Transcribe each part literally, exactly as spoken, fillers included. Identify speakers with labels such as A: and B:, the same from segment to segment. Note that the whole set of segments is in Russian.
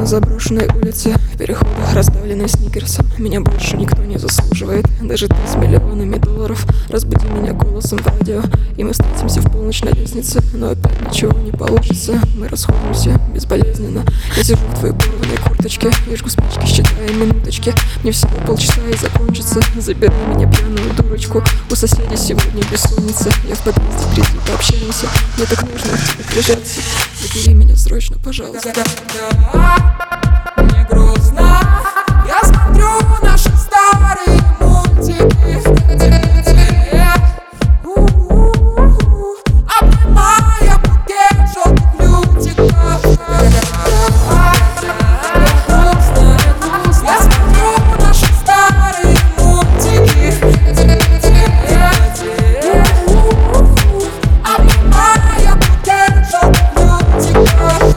A: на заброшенной улице, в переходах, расставленной сникерсом. Меня больше никто не заслуживает, даже ты с миллионами долларов. Разбуди меня голосом в радио, и мы встретимся в полночь на лестнице. Но опять ничего не получится, мы расходимся безболезненно. Я сижу в твоей порванной курточке и жгу спички, считая минуточки. Мне всего полчаса и закончится. Забирай меня, пьяную дурочку, у соседей сегодня бессонница. Я в подъезде, приди, пообщаемся, мне так нужно к тебе прижаться. Забери меня срочно, пожалуйста.
B: Мне грустно, я смотрю наши старые мультики, обнимая букет желтых лютиков. Я смотрю наши старые мультики, обнимая букет желтых лютиков.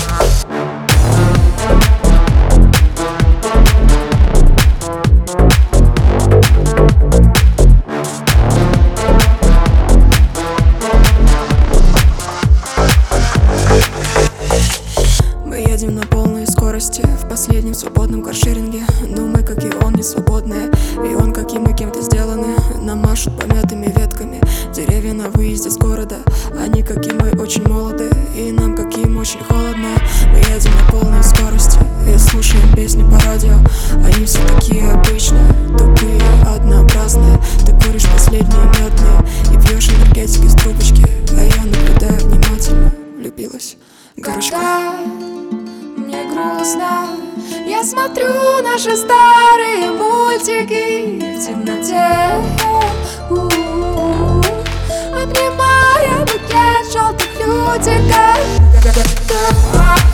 A: Едем на полной скорости в последнем свободном каршеринге. Но мы, как и он, не свободные, и он, как и мы, кем-то сделаны. Нам машут помятыми ветками деревья на выезде с города. Они, как и мы, очень молоды, и нам, как им, очень холодно. Мы едем на полной скорости и слушаем песни по радио. Они все такие обычные, тупые, однообразные. Ты куришь последние медные и пьешь энергетики с трубочки, а я наблюдаю внимательно. Влюбилась горочка.
B: Мне грустно, я смотрю наши старые мультики в темноте, у-у-у, обнимая букет желтых лютиков.